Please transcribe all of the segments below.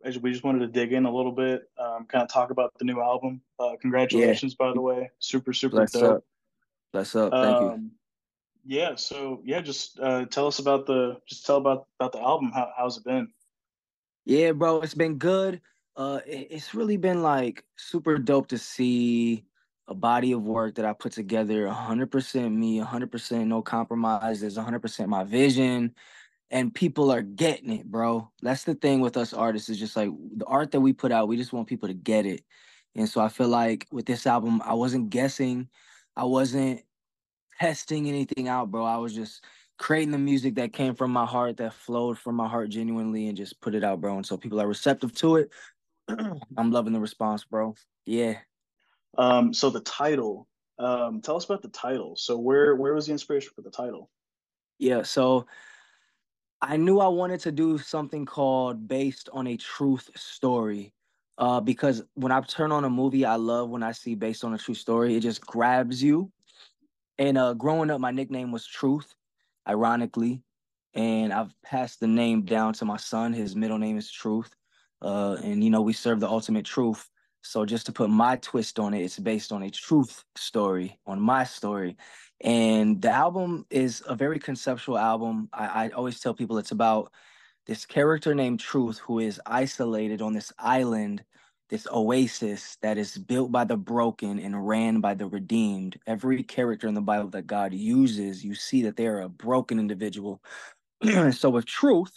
we just wanted to dig in a little bit, kind of talk about the new album. Yeah, Congratulations, by the way. Super, super bless dope. up. Bless up. Thank you. Um, yeah, so yeah, just tell us about tell about the album. How's it been? Yeah, bro, it's been good. It's really been like super dope to see a body of work that I put together 100% me, 100% no compromises, 100% my vision, and people are getting it, bro. That's the thing with us artists is just like the art that we put out, we just want people to get it. And so I feel like with this album, I wasn't guessing. I wasn't testing anything out, bro. I was just creating the music that came from my heart, that flowed from my heart genuinely, and just put it out, bro. And so people are receptive to it. I'm loving the response, bro. Yeah. So the title, tell us about the title. So where was the inspiration for the title? Yeah. So I knew I wanted to do something called based on a truth story. Because when I turn on a movie, I love when I see based on a true story. It just grabs you. And growing up, my nickname was Truth, ironically. And I've passed the name down to my son. His middle name is Truth. And we serve the ultimate truth. So just to put my twist on it, it's based on a truth story, on my story. And the album is a very conceptual album. I always tell people it's about this character named Truth who is isolated on this island, this oasis that is built by the broken and ran by the redeemed. Every character in the Bible that God uses, you see that they're a broken individual. So with Truth,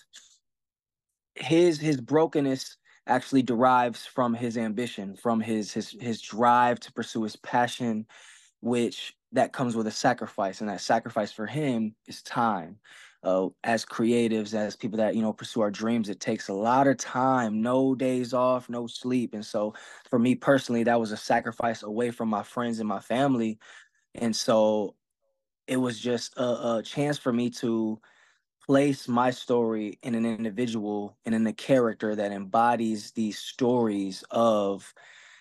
his brokenness actually derives from his ambition, from his drive to pursue his passion, which that comes with a sacrifice, and that sacrifice for him is time. As creatives, as people that pursue our dreams, it takes a lot of time, no days off, no sleep, and so for me personally, that was a sacrifice away from my friends and my family, and so it was just a chance for me to place my story in an individual and in a character that embodies these stories of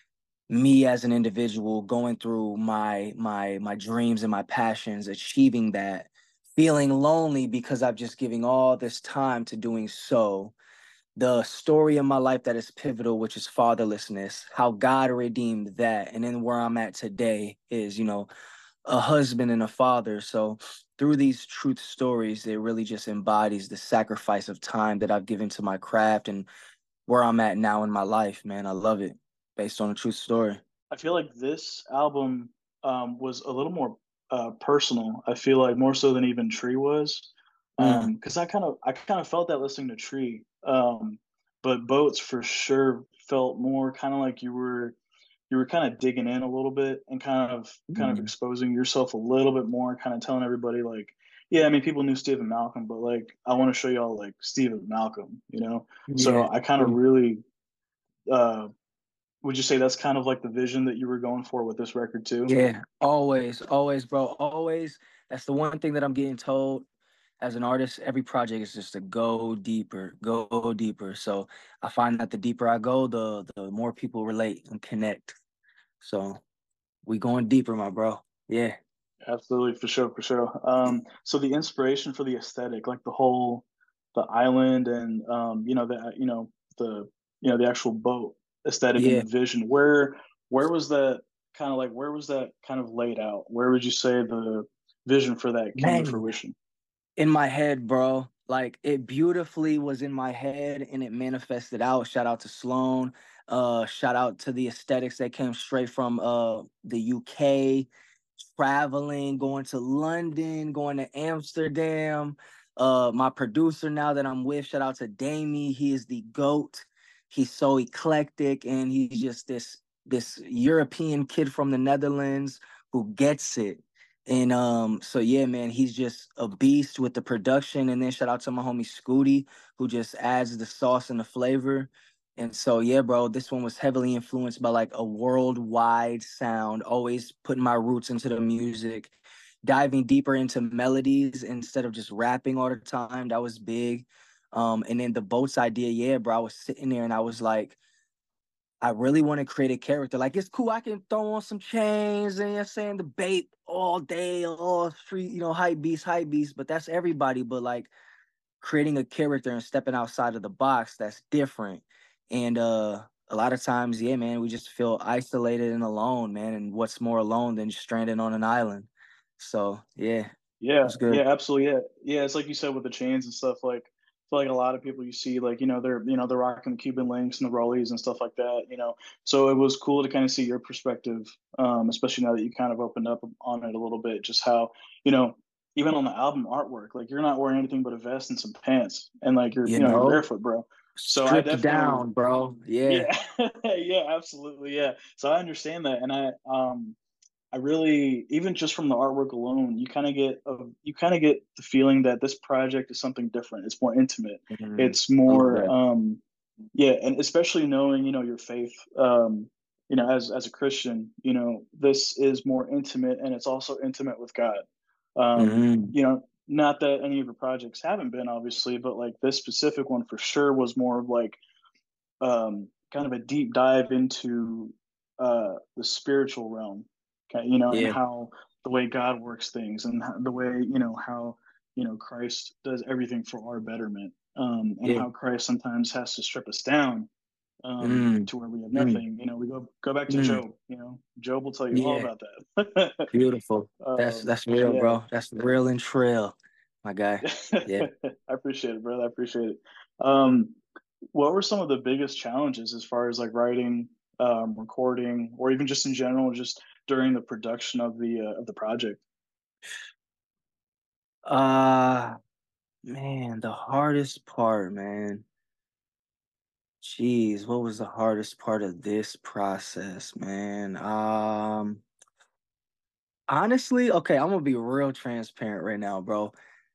me as an individual going through my dreams and my passions, achieving that, feeling lonely because I've just giving all this time to doing so. The story of my life that is pivotal, which is fatherlessness, how God redeemed that, and then where I'm at today is, a husband and a father. So through these truth stories, it really just embodies the sacrifice of time that I've given to my craft and where I'm at now in my life, man. I love it. Based on a true story. I feel like this album was a little more personal. I feel like more so than even Tree was, Mm, because I kind of felt that listening to Tree, but Boats for sure felt more kind of like you were kind of digging in a little bit and kind of mm, exposing yourself a little bit more, kind of telling everybody like, yeah, I mean, people knew Stephen Malcolm, but like I want to show y'all like Stephen Malcolm, you know. So yeah. I kind of Mm. really uh, would you say that's kind of like the vision that you were going for with this record too? Yeah. Always, always, bro. Always. That's the one thing that I'm getting told as an artist. Every project is just to go deeper, go deeper. So I find that the deeper I go, the more people relate and connect. So we going deeper, my bro. Yeah. Absolutely, for sure, for sure. So the inspiration for the aesthetic, like the island and the the actual boat aesthetic and Yeah. the vision, where was that where was that kind of laid out? Where would you say the vision for that came to Man. fruition? In my head, bro. Like it beautifully was in my head and it manifested out. Shout out to Sloan. Shout out to the aesthetics that came straight from the UK, traveling, going to London, going to Amsterdam. My producer now that I'm with, shout out to Damie. He is the GOAT. He's so eclectic and he's just this European kid from the Netherlands who gets it. And so yeah, man, he's just a beast with the production. And then shout out to my homie Scooty, who just adds the sauce and the flavor. And so yeah, bro, this one was heavily influenced by like a worldwide sound, always putting my roots into the music, diving deeper into melodies instead of just rapping all the time. That was big. And then the boats idea, yeah, bro, I was sitting there and I was like, I really want to create a character. Like it's cool. I can throw on some chains and you're saying debate all day, all street, hype beast, but that's everybody. But like creating a character and stepping outside of the box, that's different. And a lot of times, yeah, man, we just feel isolated and alone, man. And what's more alone than stranded on an island? So yeah, Yeah, it's good. yeah, absolutely. Yeah, yeah. It's like you said with the chains and stuff. Like, I feel like a lot of people you see, like, they're rocking the Cuban links and the Rollies and stuff like that. So it was cool to kind of see your perspective, especially now that you kind of opened up on it a little bit. Just how, you know, even on the album artwork, like you're not wearing anything but a vest and some pants, and like You you're know, barefoot, bro. So I stripped definitely, down, bro. Yeah. yeah, yeah, absolutely, yeah. So I understand that, and I really, even just from the artwork alone, you kind of get the feeling that this project is something different. It's more intimate. Mhm. It's I love more, that. yeah, and especially knowing, your faith, as a Christian, this is more intimate, and it's also intimate with God. Hmm. Not that any of your projects haven't been, obviously, but like this specific one for sure was more of like kind of a deep dive into the spiritual realm, okay, and Yeah. how the way God works things, and the way how Christ does everything for our betterment, and Yeah. how Christ sometimes has to strip us down Mm. to where we have Mm. nothing. We go back to Mm. Job. Job will tell you all Yeah. about that. Beautiful. That's real, Yeah. bro. That's real and trill, my guy. Yeah. I appreciate it, brother. I appreciate it. Um, what were some of the biggest challenges as far as like writing, recording, or even just in general, just during the production of the project? Uh Man, the hardest part, man. Jeez, what was the hardest part of this process, man? Honestly, okay, I'm gonna be real transparent right now, bro.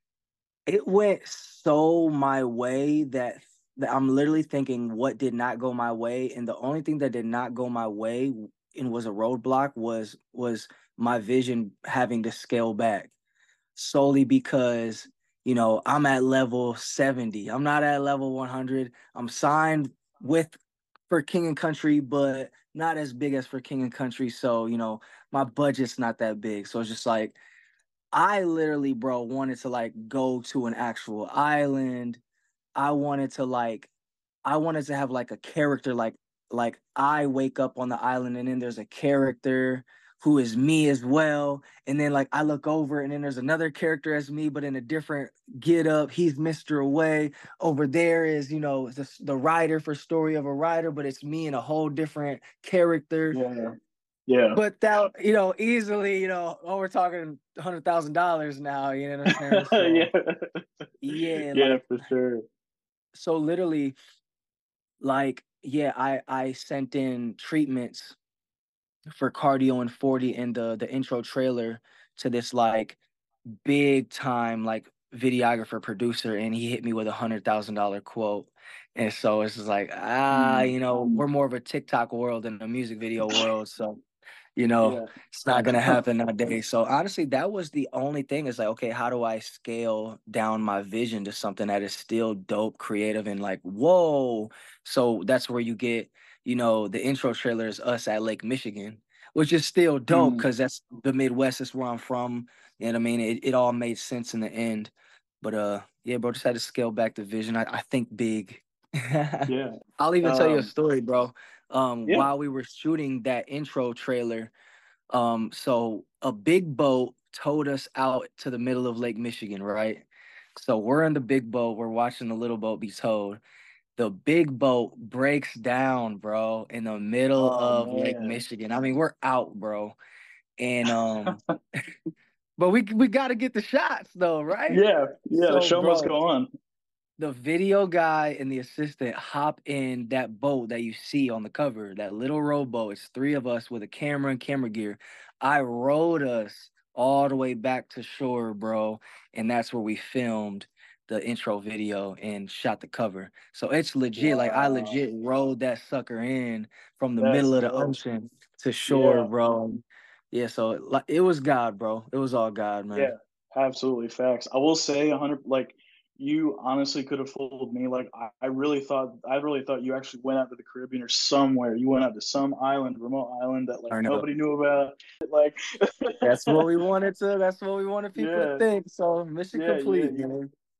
It went so my way that I'm literally thinking what did not go my way, and the only thing that did not go my way and was a roadblock was my vision having to scale back solely because I'm at level 70. I'm not at level 100. I'm signed with for King and Country, but not as big as for King and Country. So my budget's not that big. So it's just like I literally, bro, wanted to like go to an actual island. I wanted to like I wanted to have like a character like I wake up on the island and then there's a character who is me as well. And then like I look over and then there's another character as me, but in a different get up. He's Mr. Away. Over there is, the writer for Story of a Writer, but it's me in a whole different character. Yeah, yeah, But that, easily, oh, we're talking $100,000 now, you know what I'm saying? yeah, So yeah, yeah, like for sure. so literally like yeah, I sent in treatments for cardio and 40 in the intro trailer to this like big time like videographer producer, and he hit me with $100,000 quote. And so it's just like Mm, we're more of a TikTok world than a music video world, so you know, yeah, it's not gonna happen nowadays. So honestly, that was the only thing is like, okay, how do I scale down my vision to something that is still dope, creative, and like, whoa. So that's where you get, the intro trailer is us at Lake Michigan, which is still dope mm, because that's the Midwest, is where I'm from. You know what I mean? It all made sense in the end. But yeah, bro, just had to scale back the vision. I think big. yeah, I'll even tell you a um, story, bro. yeah. While we were shooting that intro trailer, so a big boat towed us out to the middle of Lake Michigan, right? So we're in the big boat, we're watching the little boat be towed. The big boat breaks down, bro, in the middle Oh of Lake man, Michigan. I mean, we're out, bro. And but we got to get the shots though, right? yeah, yeah. The So, show must bro, go on. the video guy and the assistant hop in that boat that you see on the cover, that little rowboat. It's three of us with a camera and camera gear. I rowed us all the way back to shore, bro. And that's where we filmed the intro video and shot the cover. So it's legit. Like I Wow, legit rowed that sucker in from the that's middle of the dope. ocean to shore, Yeah, bro. Yeah, so like it was God, bro. It was all God, man. yeah, absolutely facts. I will say 100, like you honestly could have fooled me. Like I really thought you actually went out to the Caribbean or somewhere. You went out to some island, remote island that like I know. nobody knew about. Like, That's what we wanted people to yeah, think. So mission yeah, yeah. complete, man.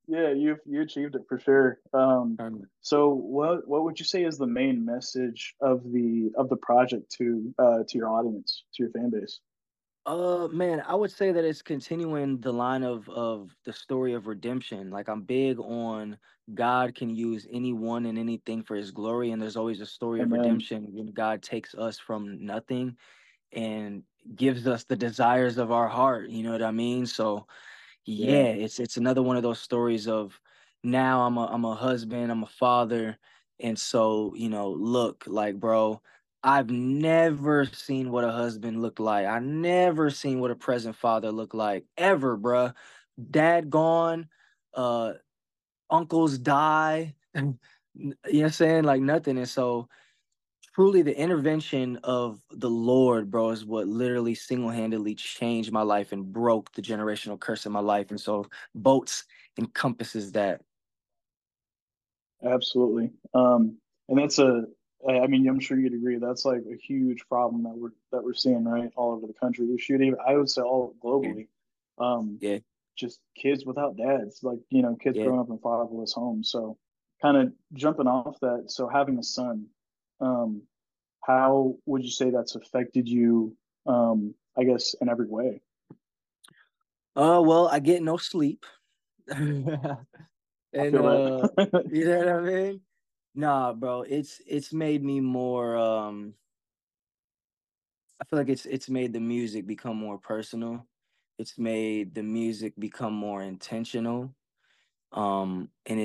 Yeah, you achieved it for sure. Um, So what would you say is the main message of the project to your audience, to your fan base? Man, I would say that it's continuing the line of the story of redemption. Like I'm big on God can use anyone and anything for his glory, and there's always a story of Amen. redemption when God takes us from nothing and gives us the desires of our heart, you know what I mean? So Yeah, yeah, it's another one of those stories of now I'm a husband, I'm a father, and so, look, like bro, I've never seen what a husband looked like. I never seen what a present father looked like ever, bruh. Dad gone, uh uncles die, you know what I'm saying? Like nothing. And so truly the intervention of the Lord, bro, is what literally single-handedly changed my life and broke the generational curse in my life. And so boats encompasses that. absolutely. And that's I mean, I'm sure you'd agree that's like a huge problem that we're seeing right all over the country. You should even, I would say all Yeah, globally. Um, yeah, just kids without dads, like kids yeah. growing up in fatherless homes. So, kind of jumping off that, so having a son, um, how would you say that's affected you? I guess in every way. Well, I get no sleep. I And feel that. you know what I mean? Nah, bro, it's made me more I feel like it's made the music become more personal. It's made the music become more intentional. And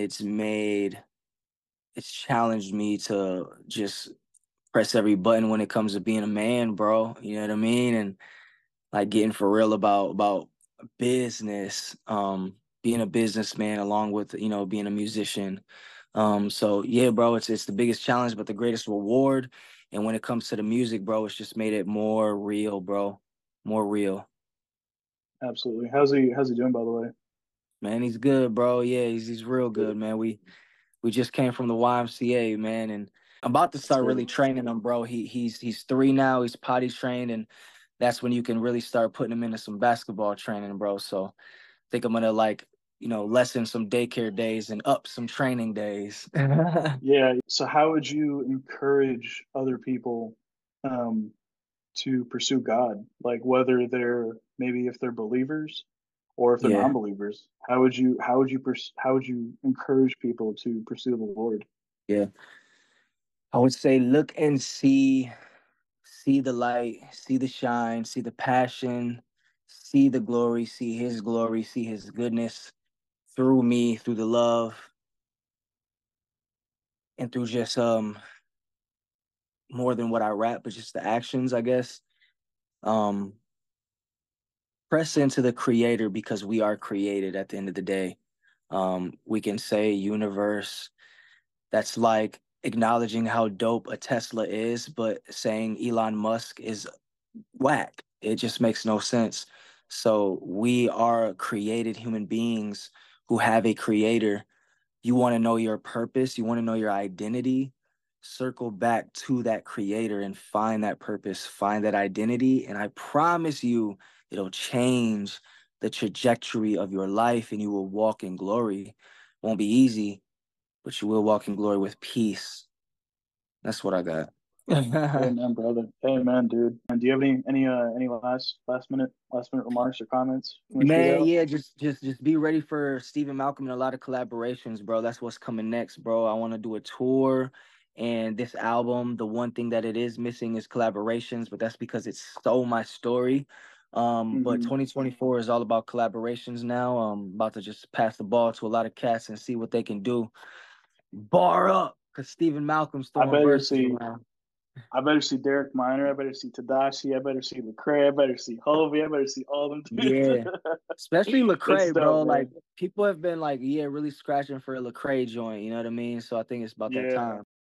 it's challenged me to just press every button when it comes to being a man, bro. You know what I mean? And like getting for real about business, being a businessman along with, being a musician. So yeah, bro, it's the biggest challenge, but the greatest reward. And when it comes to the music, bro, it's just made it more real, bro. More real. Absolutely. How's he doing, by the way? Man, he's good, bro. Yeah, he's real good, man. We just came from the YMCA, man, and I'm about to That's start really good. training him, bro. He's 3 now. He's potty trained, and that's when you can really start putting him into some basketball training, bro. So I think I'm gonna like, lessen some daycare days and up some training days. Yeah. So how would you encourage other people um, to pursue God? Like whether they're maybe if they're believers or if they're Yeah, non-believers, how would you encourage people to pursue the Lord? yeah. I would say look and see the light, see the shine, see the passion, see the glory, see his goodness through me, through the love, and through just more than what I rap, but just the actions, I guess. Um, Press into the creator because we are created at the end of the day. We can say universe, that's like acknowledging how dope a Tesla is, but saying Elon Musk is whack. It just makes no sense. So we are created human beings who have a creator. You want to know your purpose, you want to know your identity, circle back to that creator and find that purpose, find that identity. And I promise you, it'll change the trajectory of your life and you will walk in glory. Won't be easy, but you will walk in glory with peace. That's what I got. Amen, brother. Amen, dude. And do you have any last minute remarks or comments you want to shoot Man, out? yeah, just be ready for Stephen Malcolm and a lot of collaborations, bro. That's what's coming next, bro. I want to do a tour, and this album, the one thing that it is missing is collaborations, but that's because it stole my story. But Hmm. 2024 is all about collaborations now. I'm about to just pass the ball to a lot of cats and see what they can do. Bar up, because Stephen Malcolm's I throwing better verses see around. I better see Derek Minor. I better see Tadashi. I better see Lecrae. I better see Hovey. I better see all them dudes. Yeah. Especially That's Lecrae, dope, bro. man. Like people have been like, yeah, really scratching for a Lecrae joint. You know what I mean? So I think it's about that Yeah. time.